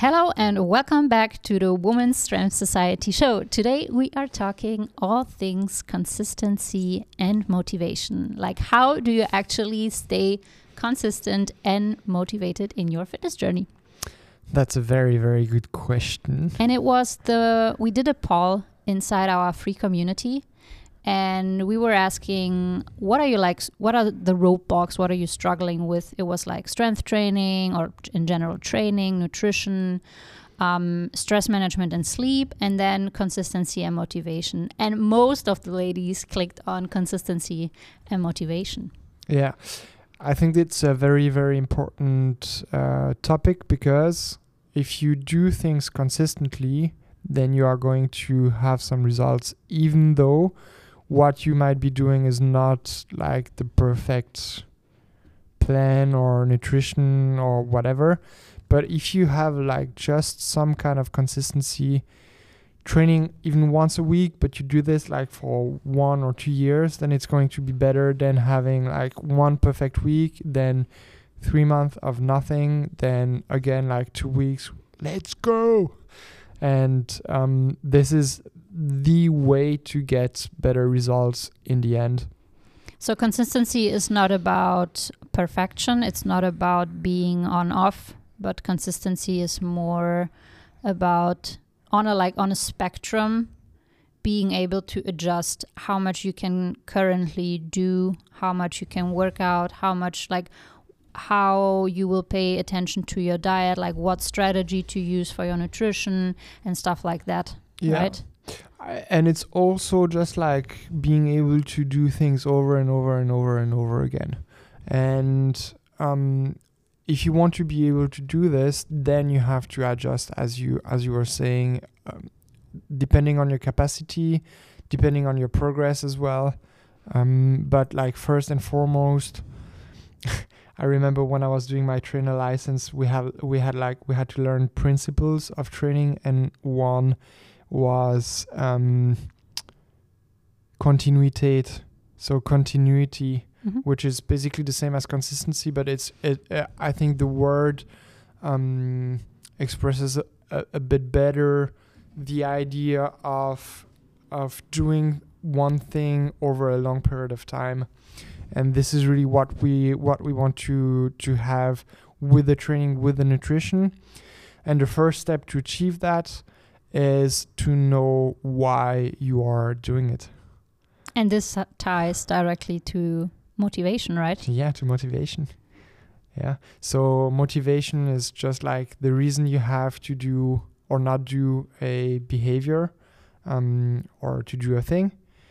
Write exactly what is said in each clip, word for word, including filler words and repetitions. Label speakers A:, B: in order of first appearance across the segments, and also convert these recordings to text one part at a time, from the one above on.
A: Hello and welcome back to the Women's Strength Society show. Today we are talking all things consistency and motivation. Like, how do you actually stay consistent and motivated in your fitness journey?
B: That's a very, very good question.
A: And it was the, we did a poll inside our free community. And we were asking, what are you like, what are the roadblocks, what are you struggling with? It was like strength training or in general training, nutrition, um, stress management and sleep, and then consistency and motivation. And most of the ladies clicked on consistency and motivation.
B: Yeah, I think it's a very, very important uh, topic, because if you do things consistently, then you are going to have some results, even though what you might be doing is not like the perfect plan or nutrition or whatever. But if you have like just some kind of consistency, training even once a week, but you do this like for one or two years, then it's going to be better than having like one perfect week, then three months of nothing, then again like two weeks, let's go. And um, this is the way to get better results in the end.
A: So consistency is not about perfection. It's not about being on off, but consistency is more about on a like on a spectrum, being able to adjust how much you can currently do, how much you can work out, how much like how you will pay attention to your diet, like what strategy to use for your nutrition and stuff like that.
B: Yeah.
A: Right?
B: I, and it's also just like being able to do things over and over and over and over again. And um, if you want to be able to do this, then you have to adjust, as you as you were saying, um, depending on your capacity, depending on your progress as well. Um, but like first and foremost, I remember when I was doing my trainer license, we have we had like we had to learn principles of training, and one was um, continuität, so continuity, mm-hmm. which is basically the same as consistency, but it's it. Uh, I think the word um, expresses a, a, a bit better the idea of of doing one thing over a long period of time. And this is really what we what we want to to have with the training, with the nutrition. And the first step to achieve that is to know why you are doing it.
A: And this uh, ties directly to motivation, right?
B: Yeah, to motivation. Yeah. So motivation is just like the reason you have to do or not do a behavior, um, or to do a thing.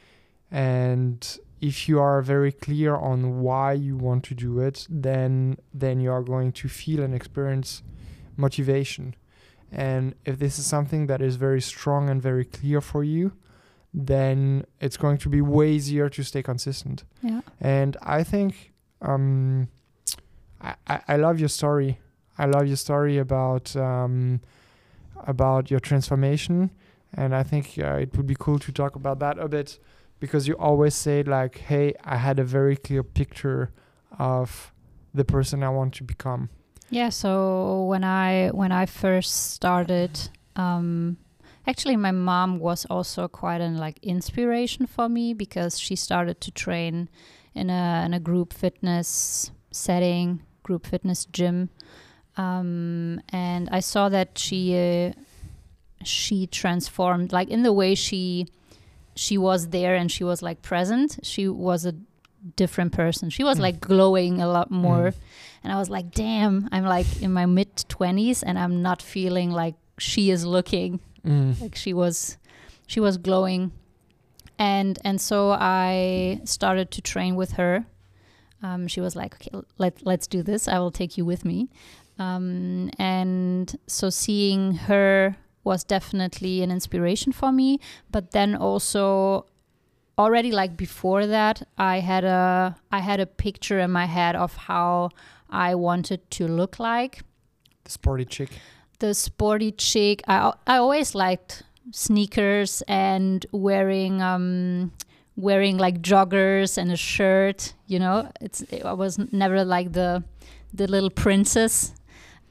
B: And if you are very clear on why you want to do it, then then you are going to feel and experience motivation. And if this is something that is very strong and very clear for you, then it's going to be way easier to stay consistent.
A: Yeah.
B: And I think um, I, I, I love your story. I love your story about um, about your transformation. And I think uh, it would be cool to talk about that a bit, because you always say like, hey, I had a very clear picture of the person I want to become.
A: Yeah, so when I when I first started, um, actually my mom was also quite an like inspiration for me, because she started to train in a in a group fitness setting, group fitness gym, um, and I saw that she uh, she transformed, like in the way she she was there and she was like present. She was a different person. She was mm. like glowing a lot more. Mm. And I was like, damn, I'm like in my mid twenties and I'm not feeling like she is looking mm. like she was, she was glowing. And, and so I started to train with her. Um, she was like, okay, let, let's do this. I will take you with me. Um, and so seeing her was definitely an inspiration for me. But then also already like before that, I had a, I had a picture in my head of how I wanted to look like.
B: The sporty chick.
A: The sporty chick. I I always liked sneakers and wearing um wearing like joggers and a shirt. You know, it's I was never like the the little princess.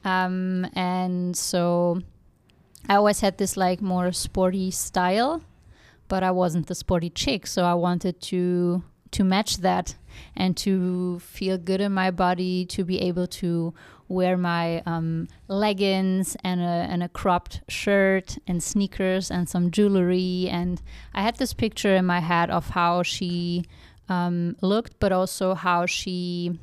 A: Um, and so I always had this like more sporty style, but I wasn't the sporty chick. So I wanted to to match that and to feel good in my body, to be able to wear my um, leggings and a, and a cropped shirt and sneakers and some jewelry. And I had this picture in my head of how she um, looked, but also how she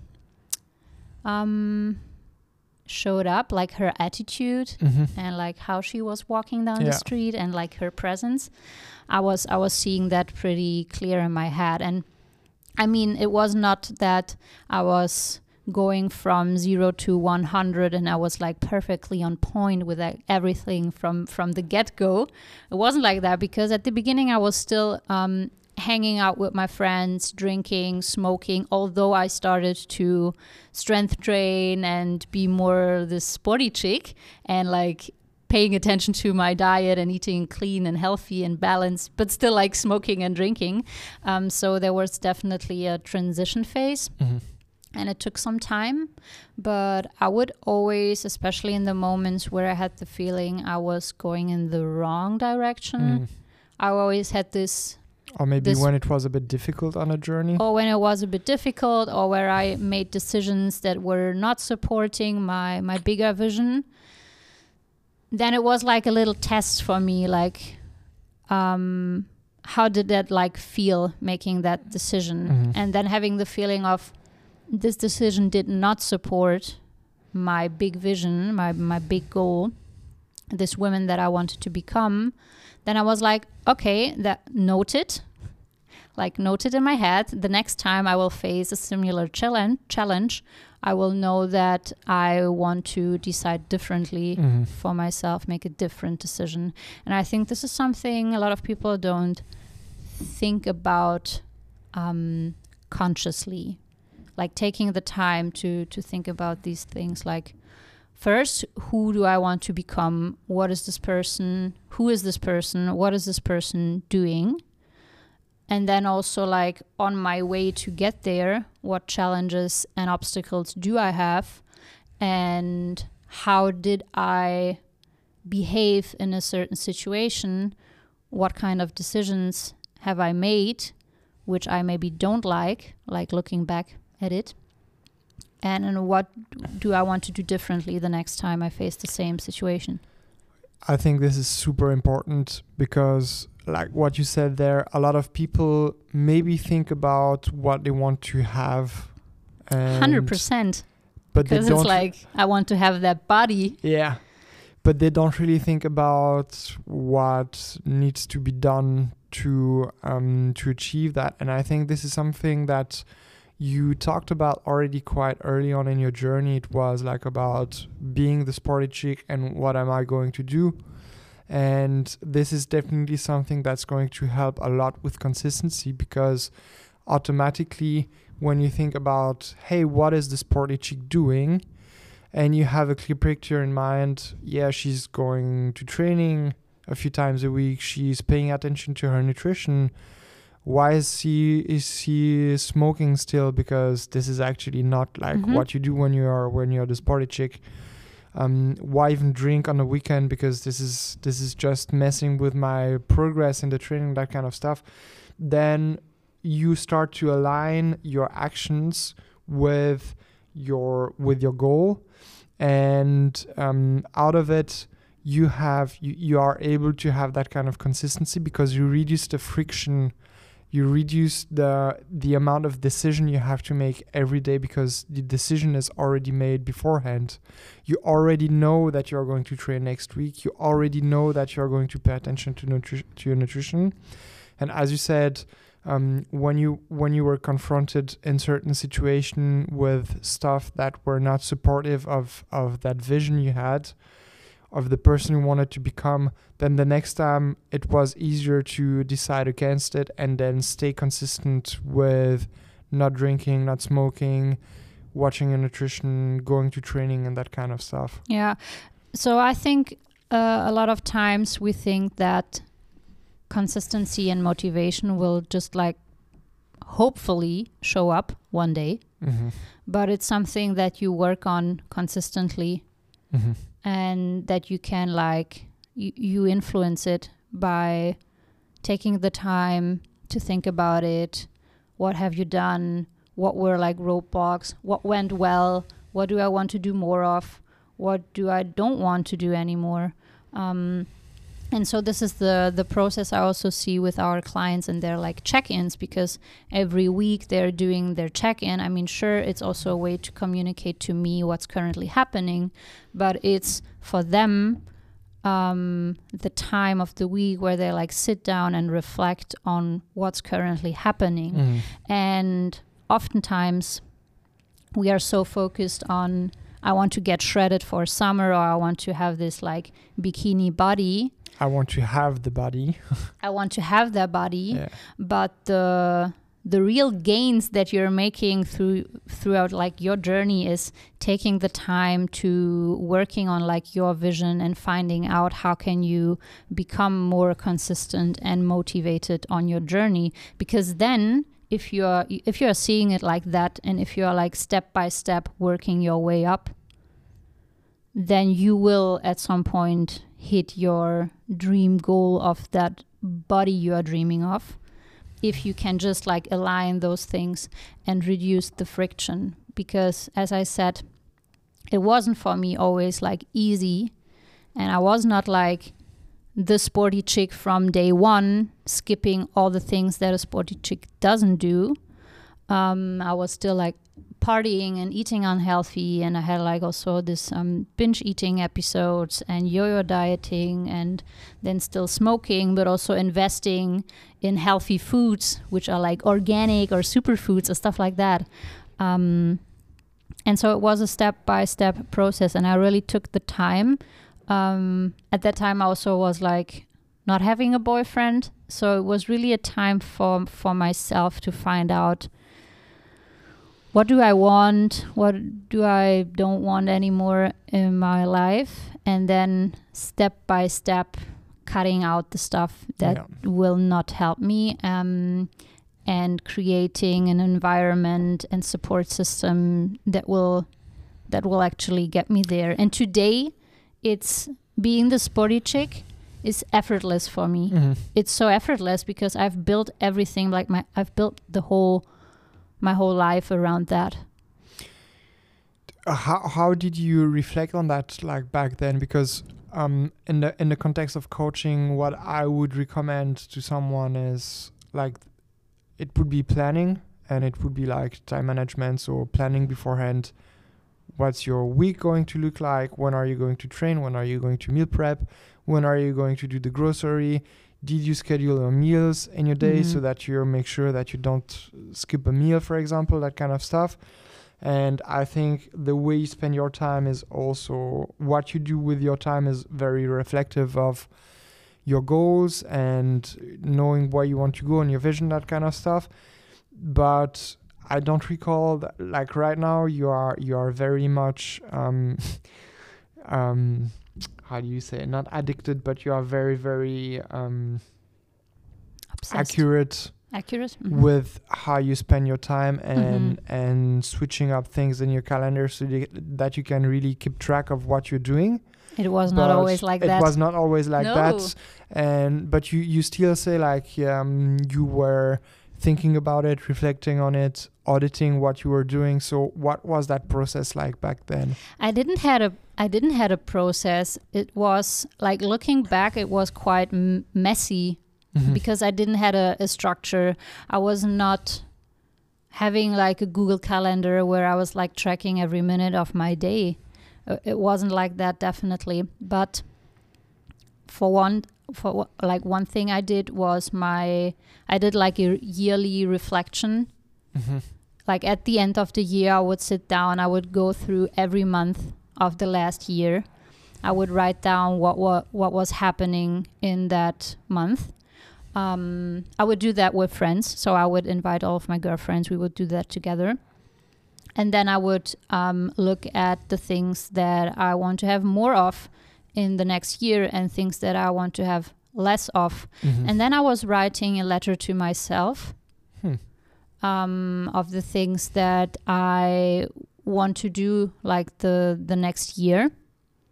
A: um, showed up, like her attitude
B: Mm-hmm.
A: and like how she was walking down
B: Yeah.
A: the street and like her presence. I was I was seeing that pretty clear in my head. And I mean, it was not that I was going from zero to one hundred and I was like perfectly on point with like everything from from the get-go. It wasn't like that, because at the beginning I was still um hanging out with my friends, drinking, smoking, although I started to strength train and be more this sporty chick and like paying attention to my diet and eating clean and healthy and balanced, but still like smoking and drinking. Um, so there was definitely a transition phase.
B: Mm-hmm.
A: And it took some time, but I would always, especially in the moments where I had the feeling I was going in the wrong direction,
B: Mm.
A: I always had this,
B: Or maybe
A: This-
B: when it was a bit difficult on a journey.
A: or when it was a bit difficult, or where I made decisions that were not supporting my, my bigger vision, then it was like a little test for me, like, um, how did that like feel making that decision?
B: Mhm.
A: And then having the feeling of, this decision did not support my big vision, my my big goal, this woman that I wanted to become, then I was like, okay, that noted, like noted in my head. The next time I will face a similar challenge, challenge, I will know that I want to decide differently
B: Mhm.
A: for myself, make a different decision. And I think this is something a lot of people don't think about um, consciously, like taking the time to to think about these things. Like, first, who do I want to become? What is this person? Who is this person? What is this person doing? And then also, like, on my way to get there, what challenges and obstacles do I have? And how did I behave in a certain situation? What kind of decisions have I made, which I maybe don't like, like looking back at it? And, and what do I want to do differently the next time I face the same situation?
B: I think this is super important because, like what you said there, a lot of people maybe think about what they want to have. and-
A: one hundred percent.
B: But they
A: Because
B: don't.
A: it's like, I want to have that body.
B: Yeah. But they don't really think about what needs to be done to um, to achieve that. And I think this is something that you talked about already quite early on in your journey. It was like about being the sporty chick and what am I going to do? And this is definitely something that's going to help a lot with consistency, because automatically when you think about, hey, what is the sporty chick doing? And you have a clear picture in mind. Yeah, she's going to training a few times a week. She's paying attention to her nutrition. Why is she is she smoking still? Because this is actually not like
A: Mhm.
B: what you do when you are when you're the sporty chick. Um, why even drink on the weekend? Because this is this is just messing with my progress in the training, that kind of stuff. Then you start to align your actions with your with your goal, and um, out of it you have you, you are able to have that kind of consistency, because you reduce the friction, you reduce the the amount of decision you have to make every day, because the decision is already made beforehand. You already know that you're going to train next week. You already know that you're going to pay attention to nutri- to your nutrition. And as you said, um, when you when you were confronted in certain situation with stuff that were not supportive of of that vision you had, of the person you wanted to become, then the next time it was easier to decide against it and then stay consistent with not drinking, not smoking, watching your nutrition, going to training and that kind of stuff.
A: Yeah. So I think uh, a lot of times we think that consistency and motivation will just like hopefully show up one day,
B: Mm-hmm.
A: but it's something that you work on consistently
B: Mm-hmm.
A: and that you can like you, you influence it by taking the time to think about it. What have you done? What were like roadblocks? What went well? What do I want to do more of? What do I don't want to do anymore? Um, and so this is the the process I also see with our clients and their like check-ins, because every week they're doing their check-in. I mean, sure, it's also a way to communicate to me what's currently happening, but it's for them um, the time of the week where they like sit down and reflect on what's currently happening.
B: Mm-hmm.
A: And oftentimes we are so focused on, I want to get shredded for summer, or I want to have this like bikini body.
B: I want to have the body.
A: I want to have that body,
B: Yeah.
A: but the the real gains that you're making through throughout like your journey is taking the time to working on like your vision and finding out how can you become more consistent and motivated on your journey. Because then if you're if you're seeing it like that, and if you're like step by step working your way up, then you will at some point hit your dream goal of that body you are dreaming of, if you can just like align those things and reduce the friction. Because as I said, it wasn't for me always like easy, and I was not like the sporty chick from day one, skipping all the things that a sporty chick doesn't do. Um, I was still like partying and eating unhealthy, and I had like also this um, binge eating episodes and yo-yo dieting, and then still smoking, but also investing in healthy foods, which are like organic or superfoods or stuff like that. Um, and so it was a step-by-step process, and I really took the time. Um, at that time I also was like not having a boyfriend, so it was really a time for for myself to find out, what do I want? What do I don't want anymore in my life? And then step by step, cutting out the stuff that
B: Yeah.
A: will not help me, um, and creating an environment and support system that will that will actually get me there. And today, it's being the sporty chick is effortless for me.
B: Mm-hmm.
A: It's so effortless because I've built everything, like my I've built the whole my whole life around that.
B: Uh, how how did you reflect on that like back then? Because um in the in the context of coaching, what I would recommend to someone is like it would be planning, and it would be like time management, so planning beforehand. What's your week going to look like? When are you going to train? When are you going to meal prep? When are you going to do the grocery? Did you schedule your meals in your day
A: Mhm.
B: so that you make sure that you don't skip a meal, for example, that kind of stuff? And I think the way you spend your time is also what you do with your time is very reflective of your goals and knowing where you want to go and your vision, that kind of stuff. But I don't recall that, like right now you are you are very much um, um, how do you say it? Not addicted, but you are very very um,
A: Obsessed.
B: accurate
A: Accurate. Mhm.
B: with how you spend your time and
A: Mhm.
B: and switching up things in your calendar so you, that you can really keep track of what you're doing.
A: It was not
B: But
A: always like
B: it
A: that.
B: was not always like
A: No.
B: that, and but you you still say like um, you were thinking about it, reflecting on it, auditing what you were doing. So what was that process like back then?
A: I didn't had a I didn't had a process. It was like, looking back, it was quite m- messy
B: Mhm.
A: because I didn't had a, a structure. I was not having like a Google Calendar where I was like tracking every minute of my day. Uh, it wasn't like that, definitely. But for one, for wha- like one thing I did was my I did like a yearly reflection.
B: Mhm.
A: Like at the end of the year, I would sit down, I would go through every month of the last year. I would write down what what, what was happening in that month. Um, I would do that with friends. So I would invite all of my girlfriends. We would do that together. And then I would um, look at the things that I want to have more of in the next year and things that I want to have less of.
B: Mhm.
A: And then I was writing a letter to myself
B: Hmm.
A: um, of the things that I want to do like the, the next year.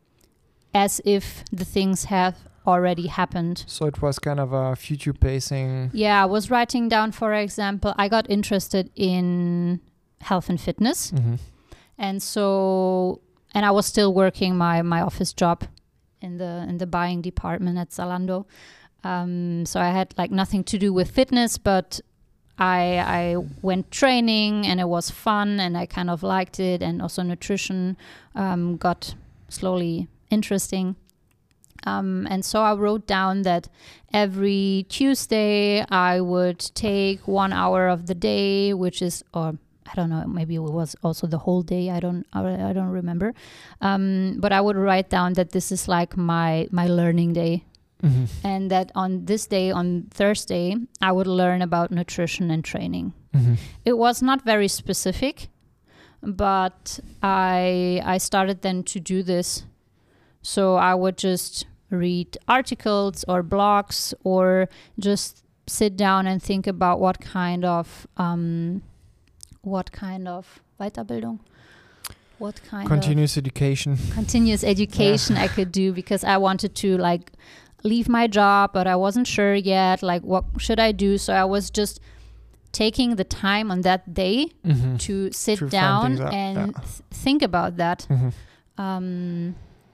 A: as if the things have already happened.
B: So it was kind of a future pacing.
A: Yeah, I was writing down, for example, I got interested in health and fitness.
B: Mm-hmm.
A: And so, and I was still working my, my office job in the in the buying department at Zalando. Um, so I had like nothing to do with fitness, but I I went training and it was fun and I kind of liked it, and also nutrition um, got slowly interesting. Um, and so I wrote down that every Tuesday I would take one hour of the day, which is, or I don't know, maybe it was also the whole day. I don't, I don't remember. Um, but I would write down that this is like my my learning day,
B: Mm-hmm.
A: and that on this day, on Thursday, I would learn about nutrition and training.
B: Mm-hmm.
A: It was not very specific, but I I started then to do this. So I would just read articles or blogs, or just sit down and think about what kind of um, what kind of Weiterbildung, what kind
B: Continuous education.
A: of continuous education
B: Yeah.
A: I could do, because I wanted to like leave my job, but I wasn't sure yet, like what should I do. So I was just taking the time on that day
B: Mm-hmm.
A: to sit
B: To find
A: down
B: things out,
A: and
B: yeah.
A: th- think about that.
B: Mm-hmm.
A: Um,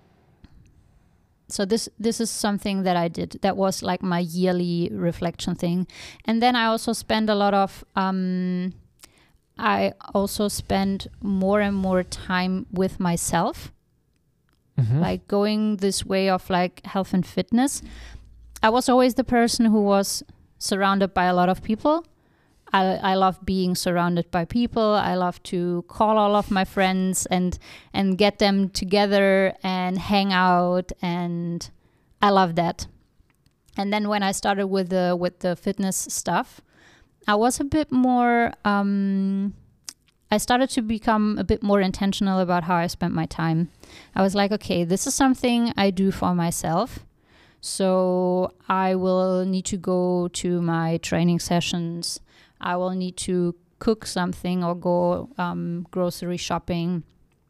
A: so this this is something that I did. That was like my yearly reflection thing. And then I also spend a lot of um, I also spend more and more time with myself,
B: Mm-hmm.
A: like going this way of like health and fitness. I was always the person who was surrounded by a lot of people. I, I love being surrounded by people. I love to call all of my friends and and get them together and hang out, and I love that. And then when I started with the with the fitness stuff, I was a bit more. Um, I started to become a bit more intentional about how I spent my time. I was like, okay, this is something I do for myself. So I will need to go to my training sessions. I will need to cook something or go um, grocery shopping.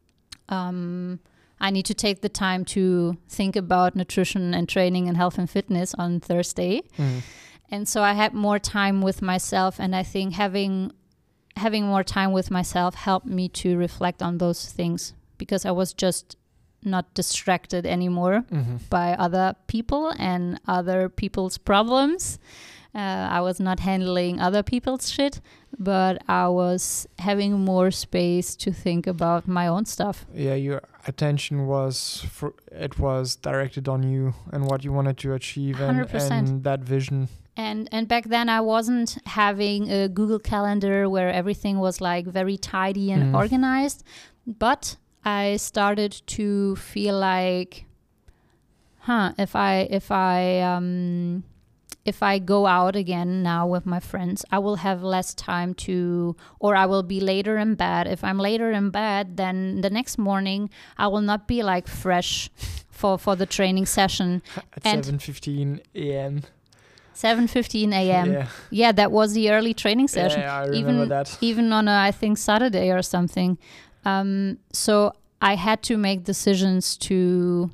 A: Um, I need to take the time to think about nutrition and training and health and fitness on Thursday.
B: Mm.
A: And so I had more time with myself, and I think having having more time with myself helped me to reflect on those things, because I was just not distracted anymore
B: Mm-hmm.
A: by other people and other people's problems. Uh, I was not handling other people's shit, but I was having more space to think about my own stuff.
B: Yeah, your attention was for, it was directed on you and what you wanted to achieve,
A: one
B: and,
A: hundred percent.
B: and that vision.
A: And and back then I wasn't having a Google Calendar where everything was like very tidy and
B: Mm.
A: organized, but I started to feel like, huh, if I if I um if I go out again now with my friends, I will have less time to, or I will be later in bed. If I'm later in bed, then the next morning I will not be like fresh for for the training session.
B: At
A: And-
B: seven fifteen a.m.
A: seven fifteen a.m.
B: Yeah.
A: Yeah, that was the early training session.
B: Yeah, I remember
A: even
B: that.
A: even on a, I think Saturday or something. Um, so I had to make decisions to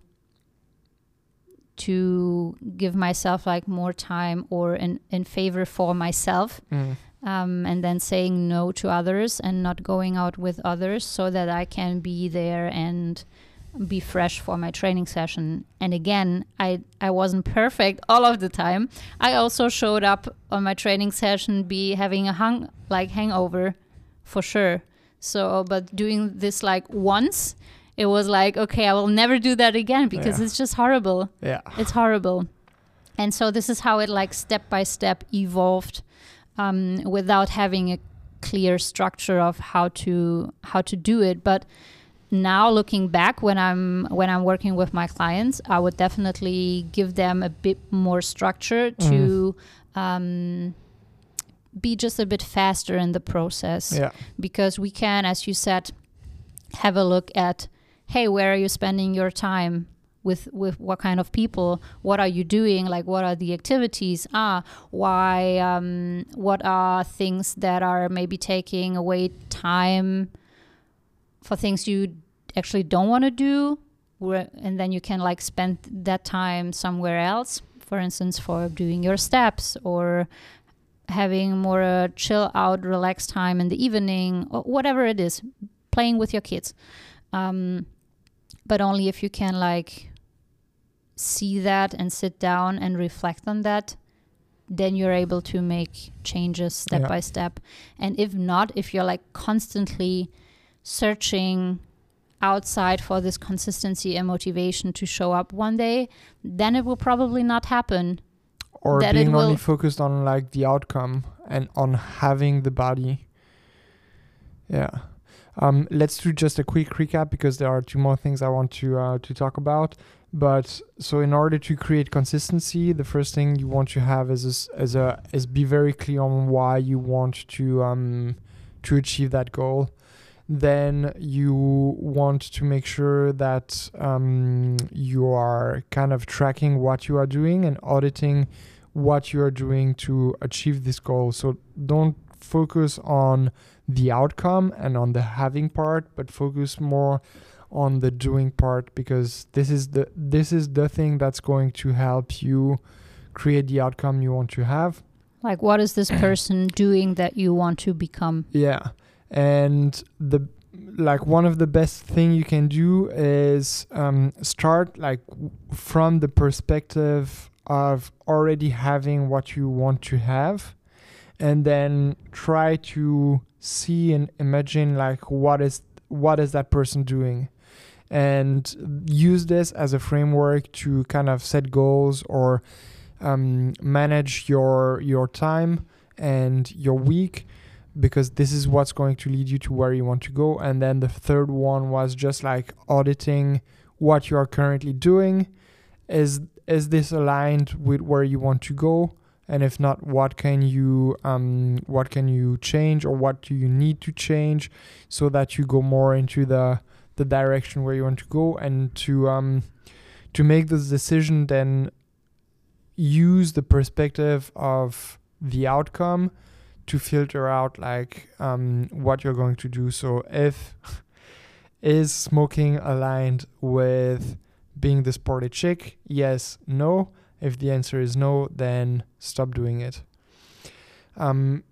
A: to give myself like more time, or in, in favor for myself,
B: Mm.
A: um, and then saying no to others and not going out with others, so that I can be there and be fresh for my training session. And again, I, I wasn't perfect all of the time. I also showed up on my training session be having a hung like hangover, for sure. So, but doing this like once, it was like, okay, I will never do that again, because
B: Yeah.
A: it's just horrible.
B: Yeah.
A: It's horrible. And so this is how it like step by step evolved, um, without having a clear structure of how to how to do it. But now looking back, when I'm when I'm working with my clients, I would definitely give them a bit more structure to um, be just a bit faster in the process.
B: Yeah.
A: Because we can, as you said, have a look at, hey, where are you spending your time? With with what kind of people? What are you doing? Like, what are the activities? Ah, why? Um, what are things that are maybe taking away time for things you actually don't want to do? where, and then you can like spend that time somewhere else, for instance, for doing your steps or having more uh, chill out, relaxed time in the evening, or whatever it is, playing with your kids. Um, but only if you can like see that and sit down and reflect on that, then you're able to make changes step
B: Yeah.
A: by step. And if not, if you're like constantly searching outside for this consistency and motivation to show up one day, then it will probably not happen.
B: Or
A: that it
B: being only
A: will-
B: focused on like the outcome and on having the body. Yeah. Um, let's do just a quick recap because there are two more things I want to uh, to talk about. But so in order to create consistency, the first thing you want to have is is, is a is be very clear on why you want to um to achieve that goal. Then you want to make sure that um, you are kind of tracking what you are doing and auditing what you are doing to achieve this goal. So don't focus on the outcome and on the having part, but focus more on the doing part, because this is the this is the thing that's going to help you create the outcome you want to have.
A: Like, what is this person doing that you want to become?
B: Yeah. And the like one of the best thing you can do is um, start like w- from the perspective of already having what you want to have, and then try to see and imagine like what is what is that person doing, and use this as a framework to kind of set goals or um, manage your your time and your week, because this is what's going to lead you to where you want to go. And then the third one was just like auditing what you are currently doing. Is is this aligned with where you want to go? And if not, what can you um what can you change, or what do you need to change so that you go more into the the direction where you want to go? And to um to make this decision, then use the perspective of the outcome to filter out like um, what you're going to do. So if is smoking aligned with being the sporty chick? Yes, no. If the answer is no, then stop doing it. Um,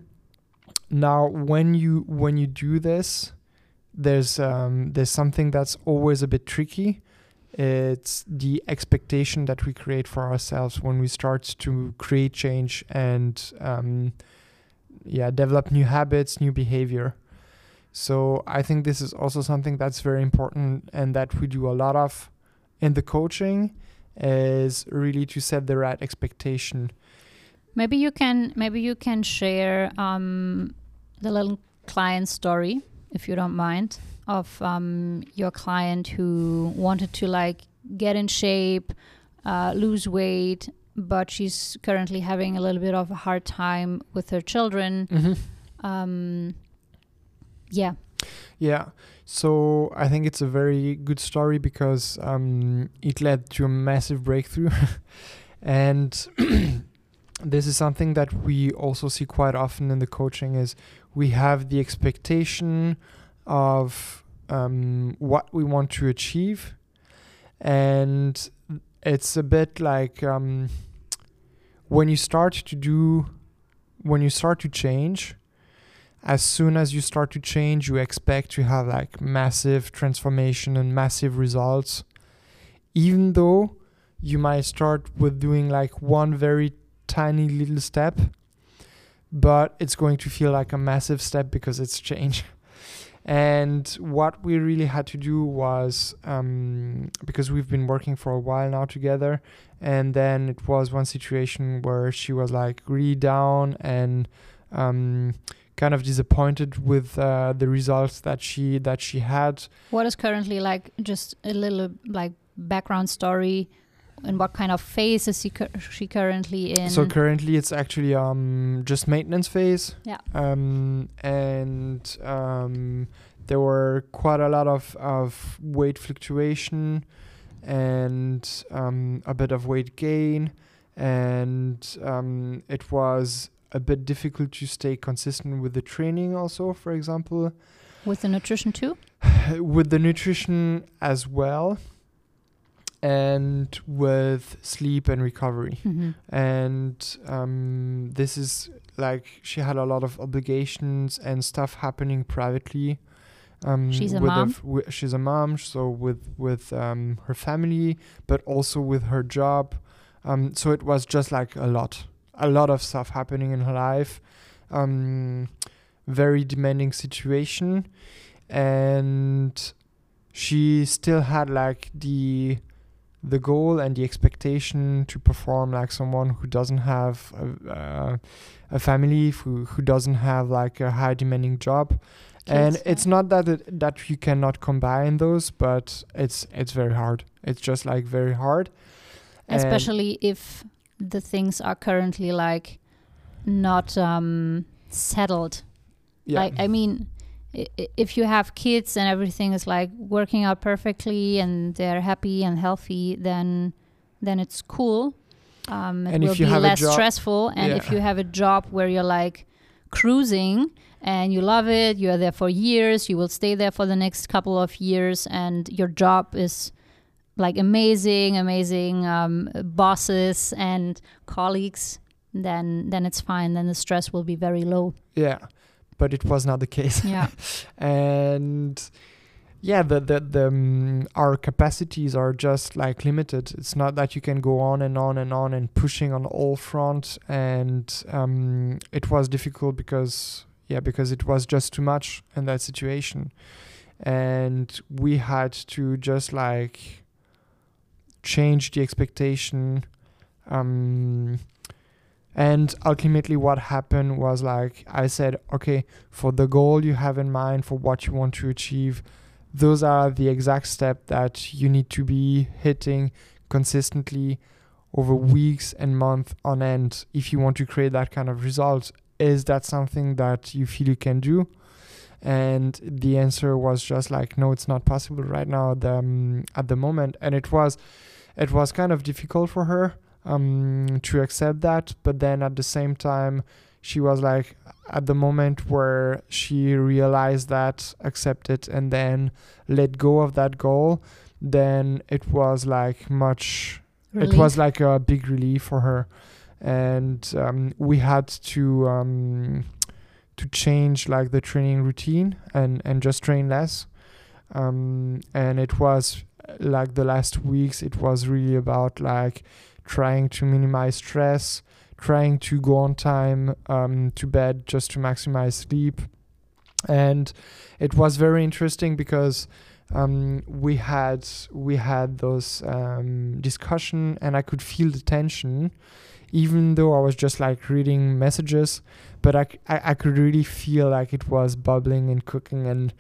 B: now, when you when you do this, there's um, there's something that's always a bit tricky. It's the expectation that we create for ourselves when we start to create change and um, yeah, develop new habits, new behavior. So I think this is also something that's very important and that we do a lot of in the coaching, is really to set the right expectation.
A: Maybe you can maybe you can share um, the little client story, if you don't mind, of um, your client who wanted to like get in shape, uh, lose weight, but she's currently having a little bit of a hard time with her children.
B: Mm-hmm.
A: Um, yeah.
B: Yeah. So I think it's a very good story because um, it led to a massive breakthrough. And this is something that we also see quite often in the coaching, is we have the expectation of um, what we want to achieve. And it's a bit like um, when you start to do, when you start to change, as soon as you start to change, you expect to have like massive transformation and massive results, even though you might start with doing like one very tiny little step, but it's going to feel like a massive step because it's change. And what we really had to do was, um, because we've been working for a while now together, and then it was one situation where she was like really down and um, kind of disappointed with uh, the results that she that she had.
A: What is currently like just a little like background story, and what kind of phase is she, cur- she currently in?
B: So currently it's actually um just maintenance phase.
A: Yeah.
B: Um and um there were quite a lot of, of weight fluctuation and um a bit of weight gain, and um it was a bit difficult to stay consistent with the training also, for example.
A: With the nutrition too?
B: With the nutrition as well. and with sleep and recovery.
A: Mm-hmm.
B: And um, this is like she had a lot of obligations and stuff happening privately. Um,
A: She's a
B: with
A: mom?
B: f- wi- she's a mom, so with with um, her family, but also with her job. Um, so it was just like a lot, a lot of stuff happening in her life. Um, very demanding situation, and she still had like the the goal and the expectation to perform like someone who doesn't have a, uh, a family, who who doesn't have like a high demanding job. And
A: Kids,
B: it's
A: yeah.
B: not that it, that you cannot combine those, but it's it's very hard. It's just like very hard. And
A: Especially if the things are currently like not um, settled.
B: yeah,
A: Like, I mean, i- i- if you have kids and everything is like working out perfectly and they're happy and healthy, then then it's cool. Um, it
B: And if
A: will
B: you
A: be
B: have a
A: less
B: job-
A: stressful. And if
B: yeah.
A: you have a job where you're like cruising and you love it, you are there for years, you will stay there for the next couple of years, and your job is like amazing, amazing um, bosses and colleagues, then then it's fine. Then the stress will be very low.
B: yeah, but it was not the case.
A: Yeah.
B: And yeah, the the, the um, our capacities are just like limited. It's not that you can go on and on and on and pushing on all fronts. And um, it was difficult because yeah, because it was just too much in that situation, and we had to just like change the expectation. Um, and ultimately what happened was like I said, okay, for the goal you have in mind, for what you want to achieve, those are the exact step that you need to be hitting consistently over weeks and months on end if you want to create that kind of result. Is that something that you feel you can do? And the answer was just like, no, it's not possible right now the, um, at the moment. And it was it was kind of difficult for her um, to accept that. But then at the same time, she was like, at the moment where she realized that, accept it, and then let go of that goal, then it was like much,
A: Relief.
B: it was like a big relief for her. And um, we had to um, to change like the training routine and, and just train less. Um, and it was like the last weeks, it was really about like trying to minimize stress, trying to go on time um, to bed just to maximize sleep. And it was very interesting because um, we had we had those um, discussion, and I could feel the tension, even though I was just like reading messages, but I, c- I, I could really feel like it was bubbling and cooking. And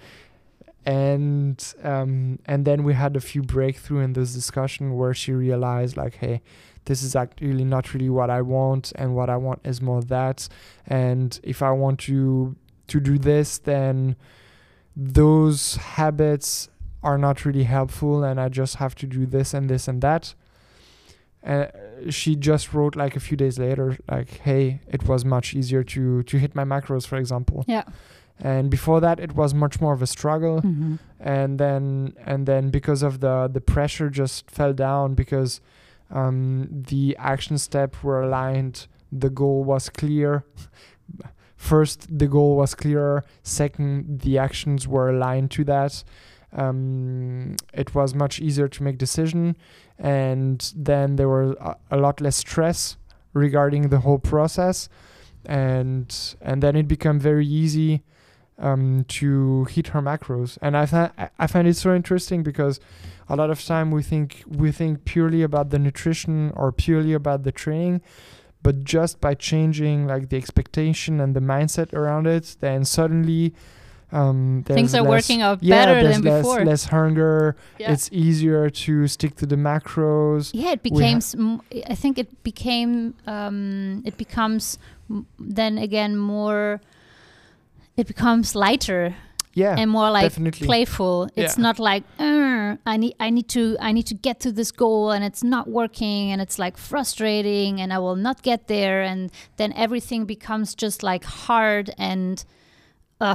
B: and um, and then we had a few breakthrough in this discussion where she realized like, hey, this is actually not really what I want, and what I want is more that. And if I want to to do this, then those habits are not really helpful, and I just have to do this and this and that. And she just wrote like a few days later, like, hey, it was much easier to to hit my macros, for example.
A: Yeah.
B: And before that, it was much more of a struggle.
A: Mm-hmm.
B: And then and then because of the the pressure just fell down, because um, the action steps were aligned. The goal was clear. First, the goal was clearer. Second, the actions were aligned to that. Um, it was much easier to make decision, and then there was a, a lot less stress regarding the whole process, and and then it became very easy um, to hit her macros. And I find I find it so interesting because a lot of time we think we think purely about the nutrition or purely about the training, but just by changing like the expectation and the mindset around it, then suddenly um,
A: Things are
B: less,
A: working out
B: yeah,
A: better
B: there's
A: than
B: less,
A: before.
B: less hunger.
A: Yeah.
B: It's easier to stick to the macros.
A: Yeah, it
B: We
A: became.
B: ha-
A: s- m- I think it became. Um, it becomes m- then again more. It becomes lighter
B: Yeah,
A: and more like
B: definitely.
A: playful. It's
B: Yeah.
A: not like "Ugh, I need. I need to. I need to get to this goal, and it's not working, and it's like frustrating, and I will not get there, and then everything becomes just like hard and. Uh,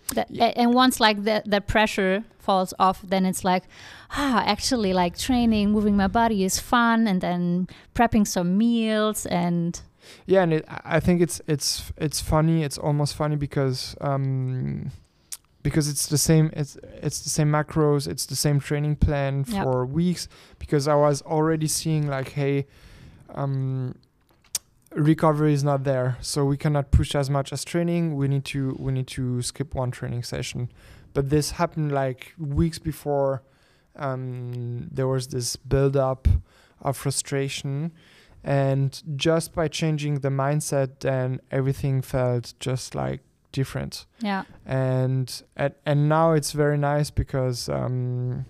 A: That,
B: Yeah.
A: a- and once like the the pressure falls off, then it's like, ah, actually, like training, moving my body is fun, and then prepping some meals and
B: Yeah, and it, I I think it's it's it's funny. It's almost funny because um, because it's the same. It's it's the same macros. It's the same training plan
A: Yep.
B: for weeks. Because I was already seeing like, hey, um, recovery is not there, so we cannot push as much as training. We need to we need to skip one training session. But this happened like weeks before. Um, there was this build up of frustration. And just by changing the mindset, then everything felt just like different.
A: yeah,
B: And and, and now it's very nice because um,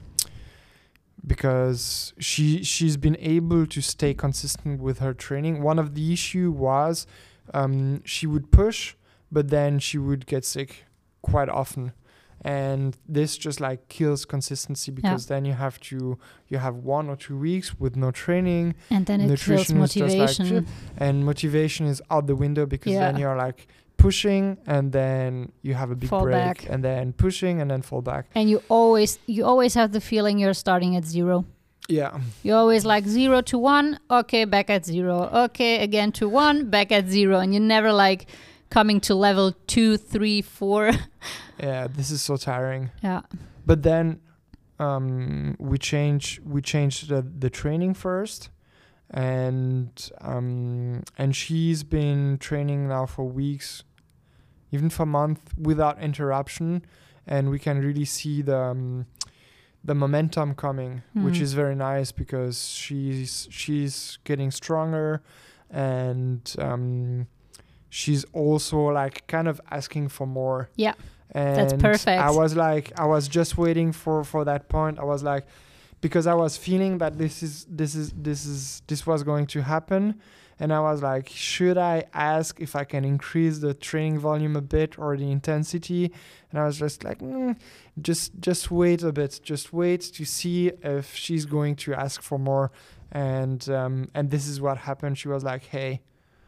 B: because she she's been able to stay consistent with her training. One of the issue was um, she would push, but then she would get sick quite often. And this just like kills consistency because then you have to you have one or two weeks with no training.
A: and then it kills
B: Nutrition is just like
A: motivation.
B: shit. And motivation is out the window because then
A: Yeah.
B: you're like pushing and then you have a big
A: Fall
B: break
A: back.
B: and then pushing and then fall back.
A: And you always you always have the feeling you're starting at zero.
B: Yeah.
A: You always like zero to one, okay, back at zero. Okay, again to one, back at zero. And you're never like coming to level two, three, four.
B: Yeah, this is so tiring.
A: Yeah.
B: But then um, we change we changed the, the training first, and um, and she's been training now for weeks, even for months without interruption, and we can really see the um, the momentum coming, which
A: Mhm.
B: is very nice because she's she's getting stronger, and um, she's also like kind of asking for more.
A: Yeah.
B: And
A: That's perfect.
B: I was like, I was just waiting for, for that point. I was like, because I was feeling that this is this is this is this was going to happen, and I was like, should I ask if I can increase the training volume a bit or the intensity? And I was just like, mm, just just wait a bit, just wait to see if she's going to ask for more. And um, and this is what happened. She was like, hey,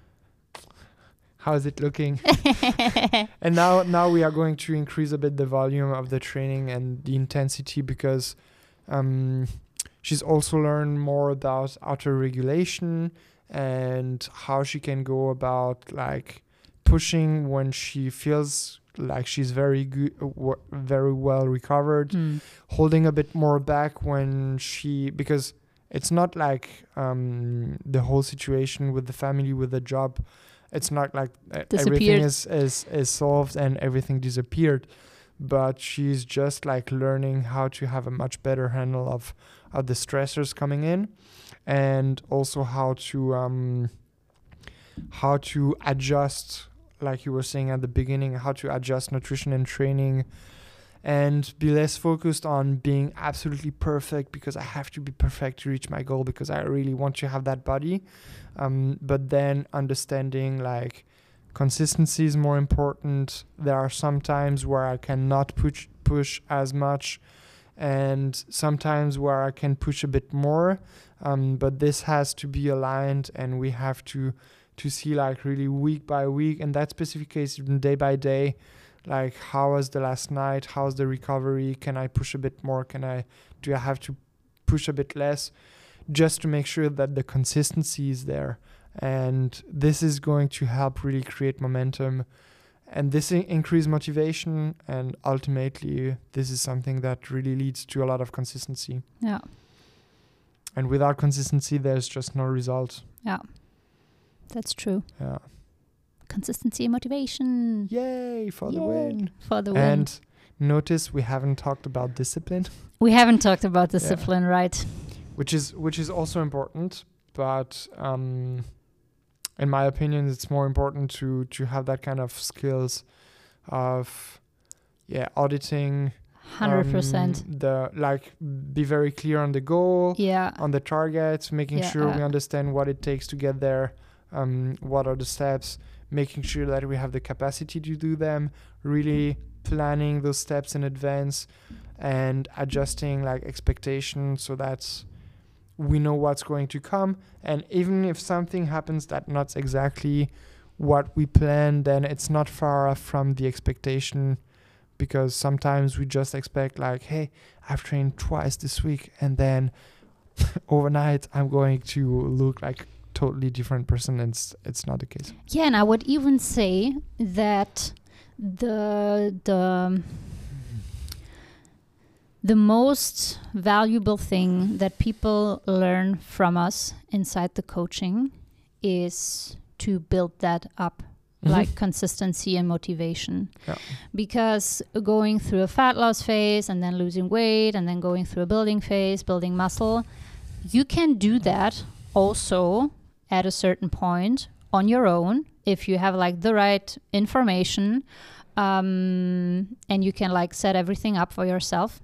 B: how is it looking? And now now we are going to increase a bit the volume of the training and the intensity because um, she's also learned more about auto regulation and how she can go about like pushing when she feels like she's very good, uh, w- very well recovered,
A: Mm.
B: holding a bit more back when she, because it's not like um, the whole situation with the family, with the job. It's not like uh, everything
A: Disappeared.
B: is, is, is solved and everything disappeared, but she's just like learning how to have a much better handle of, of the stressors coming in, and also how to um, how to adjust, like you were saying at the beginning, how to adjust nutrition and training, and be less focused on being absolutely perfect because I have to be perfect to reach my goal because I really want to have that body. Um, but then understanding like consistency is more important. There are some times where I cannot push push as much, and sometimes where I can push a bit more. Um, but this has to be aligned, and we have to to see like really week by week, and that specific case even day by day. Like, how was the last night? How's the recovery? Can I push a bit more? Can I, do I have to push a bit less? Just to make sure that the consistency is there. And this is going to help really create momentum. And this in- increase motivation. And ultimately, this is something that really leads to a lot of consistency.
A: Yeah.
B: And without consistency, there's just no result.
A: Yeah. That's true.
B: Yeah.
A: Consistency and motivation.
B: Yay for the
A: Yay.
B: win.
A: For the win.
B: And notice we haven't talked about discipline.
A: We haven't talked about discipline, right?
B: which is which is also important, but um, in my opinion, it's more important to to have that kind of skills of yeah auditing.
A: one hundred percent.
B: Um, the like be very clear on the goal,
A: Yeah.
B: on the targets, making
A: Yeah,
B: sure we
A: uh,
B: understand what it takes to get there. Um, what are the steps? Making sure that we have the capacity to do them. Really planning those steps in advance and adjusting like expectations so that we know what's going to come. And even if something happens that not exactly what we planned, then it's not far off from the expectation because sometimes we just expect like, hey, I've trained twice this week and then overnight I'm going to look like totally different person, and it's, it's not the case.
A: Yeah, and I would even say that the the the most valuable thing that people learn from us inside the coaching is to build that up, mm-hmm. like consistency and motivation.
B: Yeah.
A: Because going through a fat loss phase and then losing weight and then going through a building phase, building muscle, you can do that also at a certain point on your own if you have like the right information, um, and you can like set everything up for yourself.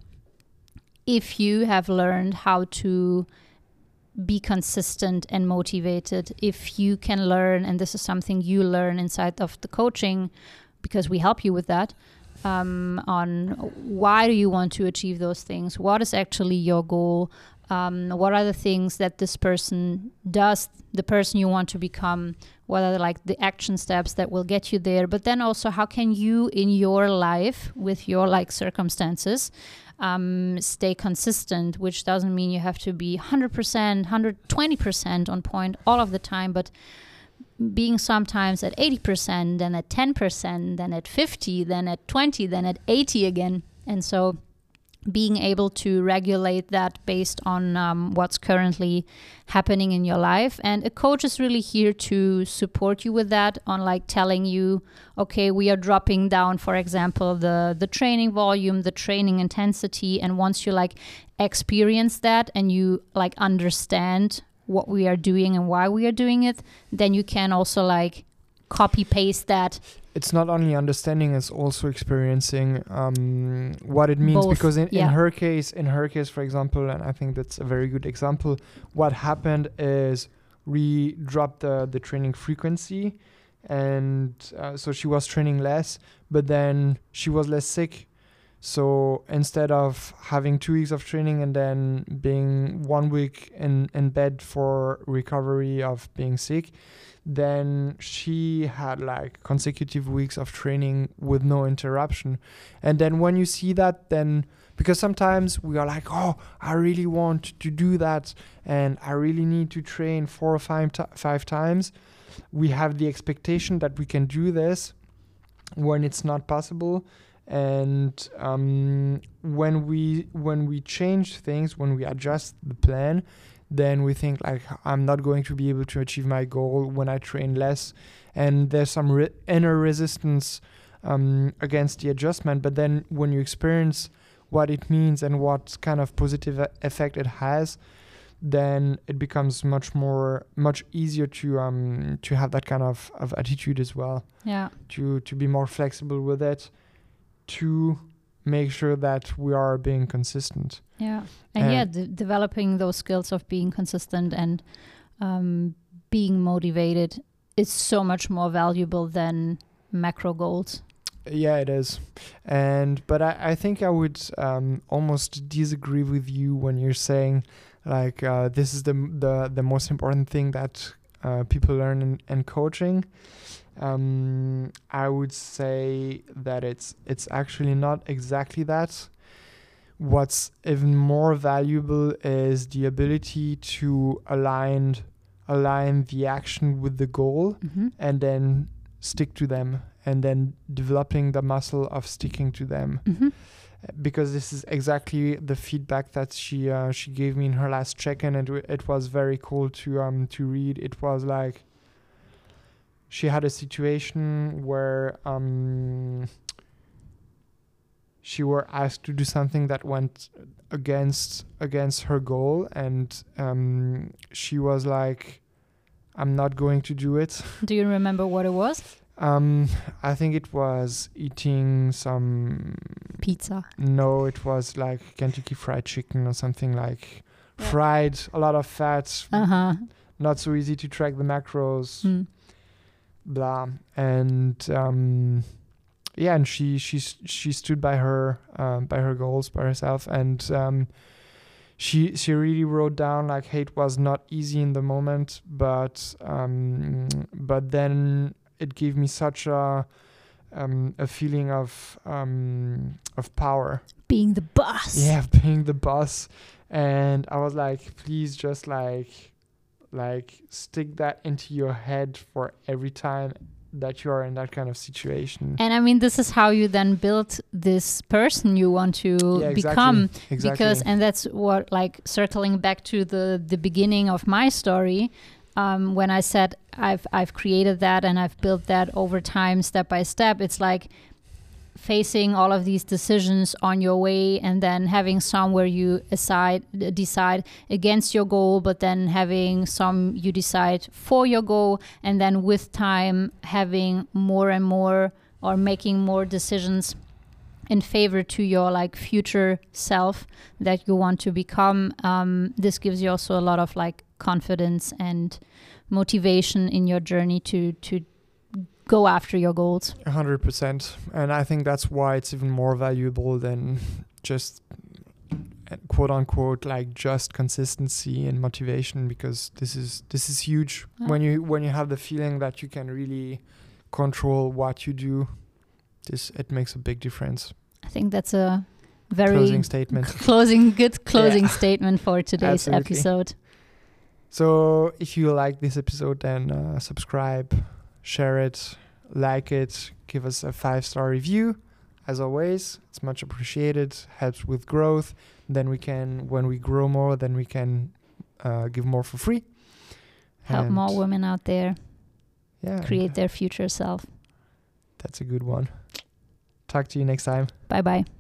A: If you have learned how to be consistent and motivated, if you can learn, and this is something you learn inside of the coaching, because we help you with that, um, on why do you want to achieve those things? What is actually your goal? Um, what are the things that this person does, the person you want to become? What are like the action steps that will get you there? But then also, how can you in your life with your like circumstances um, stay consistent, which doesn't mean you have to be one hundred percent, one hundred twenty percent on point all of the time, but being sometimes at eighty percent, then at ten percent, then at fifty, then at twenty, then at eighty again. And so being able to regulate that based on um, what's currently happening in your life. And a coach is really here to support you with that, on like telling you, okay, we are dropping down, for example, the, the training volume, the training intensity. And once you like experience that and you like understand what we are doing and why we are doing it, then you can also like copy paste that.
B: It's not only understanding, it's also experiencing um, what it means.
A: Both,
B: because in,
A: yeah.
B: in her case, in her case, for example, and I think that's a very good example, what happened is we dropped the, the training frequency, and uh, so she was training less, but then she was less sick. So instead of having two weeks of training and then being one week in, in bed for recovery of being sick, then she had like consecutive weeks of training with no interruption. And then when you see that, then because sometimes we are like, oh, I really want to do that and I really need to train four or five, t- five times. We have the expectation that we can do this when it's not possible. And um, when we when we change things, when we adjust the plan, then we think like, I'm not going to be able to achieve my goal when I train less. And there's some re- inner resistance um, against the adjustment. But then when you experience what it means and what kind of positive a- effect it has, then it becomes much more, much easier to um, to have that kind of, of attitude as well.
A: Yeah.
B: To to be more flexible with it, to make sure that we are being consistent.
A: Yeah. And, and yeah, d- developing those skills of being consistent and um, being motivated is so much more valuable than macro goals.
B: Yeah, it is. And but I, I think I would um, almost disagree with you when you're saying like uh, this is the the the most important thing that uh, people learn in, in coaching. Um, I would say that it's it's actually not exactly that. What's even more valuable is the ability to align align the action with the goal,
A: mm-hmm.
B: and then stick to them, and then developing the muscle of sticking to them.
A: Mm-hmm.
B: Because this is exactly the feedback that she uh, she gave me in her last check-in, and it was very cool to um to read. It was like she had a situation where um she were asked to do something that went against against her goal, and um she was like, I'm not going to do it.
A: Do you remember what it was?
B: Um, I think it was eating some
A: pizza.
B: No, it was like Kentucky Fried Chicken or something like
A: yeah.
B: fried, a lot of fat,
A: uh-huh.
B: not so easy to track the macros,
A: mm.
B: blah. And um, yeah, and she she she stood by her um, by her goals, by herself, and um, she she really wrote down like, hey, it was not easy in the moment, but um, but then it gave me such a um, a feeling of um, of power.
A: Being the boss.
B: Yeah, being the boss. And I was like, please just like like stick that into your head for every time that you are in that kind of situation.
A: And I mean, this is how you then build this person you want to
B: Yeah, exactly.
A: become.
B: Exactly.
A: Because, and that's what, like, circling back to the, the beginning of my story, um, when I said I've I've created that and I've built that over time, step by step, it's like facing all of these decisions on your way, and then having some where you aside, decide against your goal, but then having some you decide for your goal, and then with time having more and more, or making more decisions in favor to your like future self that you want to become. Um, this gives you also a lot of like confidence and motivation in your journey to to go after your goals.
B: A hundred percent. And I think that's why it's even more valuable than just quote unquote like just consistency and motivation, because this is this is huge.
A: Yeah.
B: When you when you have the feeling that you can really control what you do, this it makes a big difference.
A: I think that's a very
B: Closing statement.
A: closing good closing
B: Yeah.
A: statement for today's
B: Absolutely.
A: episode.
B: So if you like this episode, then uh, subscribe, share it, like it, give us a five-star review. As always, it's much appreciated, helps with growth. Then we can, when we grow more, then we can uh, give more for free.
A: Help
B: And
A: more women out there
B: yeah,
A: create
B: and
A: their future self.
B: that's a good one. Talk to you next time.
A: Bye bye.